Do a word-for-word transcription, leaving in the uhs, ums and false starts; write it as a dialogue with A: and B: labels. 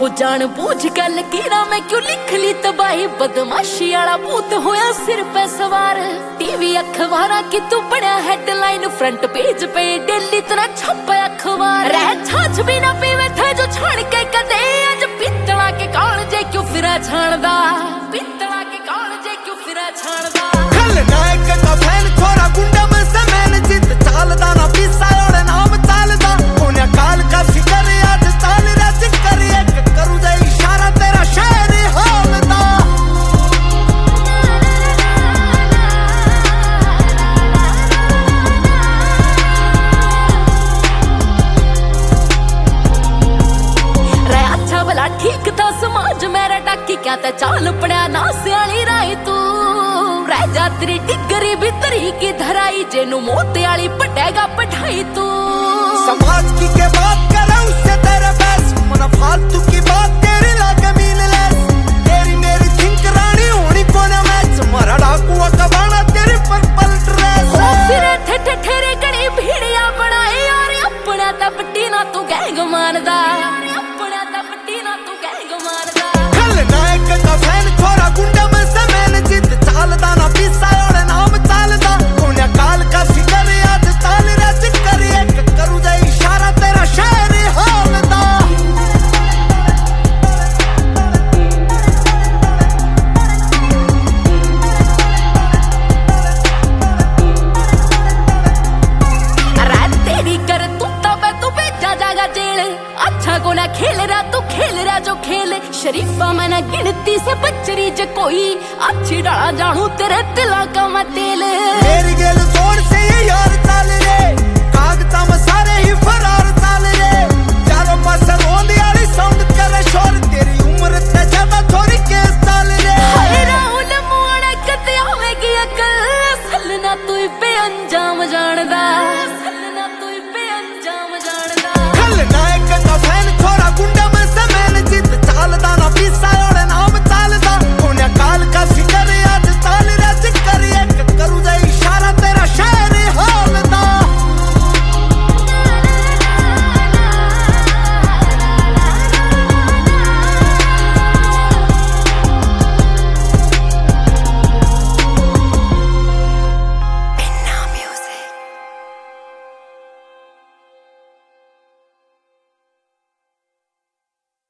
A: हो जान बूझ के लकीरा मैं क्यों लिख ली तबाही, बदमाशी वाला भूत होया सिर पे सवार। टीवी अखबारा की तू बड़ा हेडलाइन, फ्रंट पेज पे डेली तेरा छपा अखबार। रह छाछ भी ना पीवे थे जो छाण के कदे, अज पित्तला के काल जे क्यों फिरा छाणदा, पित्तला के काल जे क्यों फिरा छाणदा।
B: खलनायक का फैन छोरा गुंडा में से मैंने जित चालदा ना पिसा और नाम चालदा। उन्हें काल का फिकर आज चाल राज करिए करू दे इशारा तेरा शहर हालदा। रे अच्छा भला ठीक था समाज मेरा डाकी, क्या ते चाल पड़ा ना सियाली राई तू। रह जा तेरी डिगरी भी तरी की धराई, जेनू मोते वाली पटेगा पढ़ाई तू। समाज की के बात करे उससे तेरे बेस, मना फालतू की बात तेरी लागे मीनलेस। तेरी मेरी थिंक रानी होनी कोने मैच, मरा डाकुआ का बाणा तेरी पर्पल ड्रेस। सिरे थे थे ठेरे गणी भीड़िया बनाए यार, अपना तपटी ना तू गैंग मानदा, अपना तपटी ना तू गैंग मानदा। खलनायक का फैन छोरा गुंडा में से मैंने जित चालदा ना पिसा और नाम चालदा। उन्हें काल का फिकर आज चाल राज करिए करू दे इशारा तेरा शहर हालदा। अरे तेरी कर तू तब तू बेचा जागा जेल, अच्छा को ना खेल रहा तू खेल रहा जो खेल। शरीफा मैं ना गिनती से बचरी ज कोई, अच्छी डाला जानू तेरे तिला का मैं तेल। मेरी गेल जोड़ से ये यार चाल रे, कागजा में सारे ही फरार चाल रे। चारों पास रोंदी वाली साउंड करे शोर, तेरी उम्र से ज्यादा थोड़ी केस चाल रे। हाय राहुल मोड़ कते आवेगी अकल, असल ना तू पे अंजाम जानदा।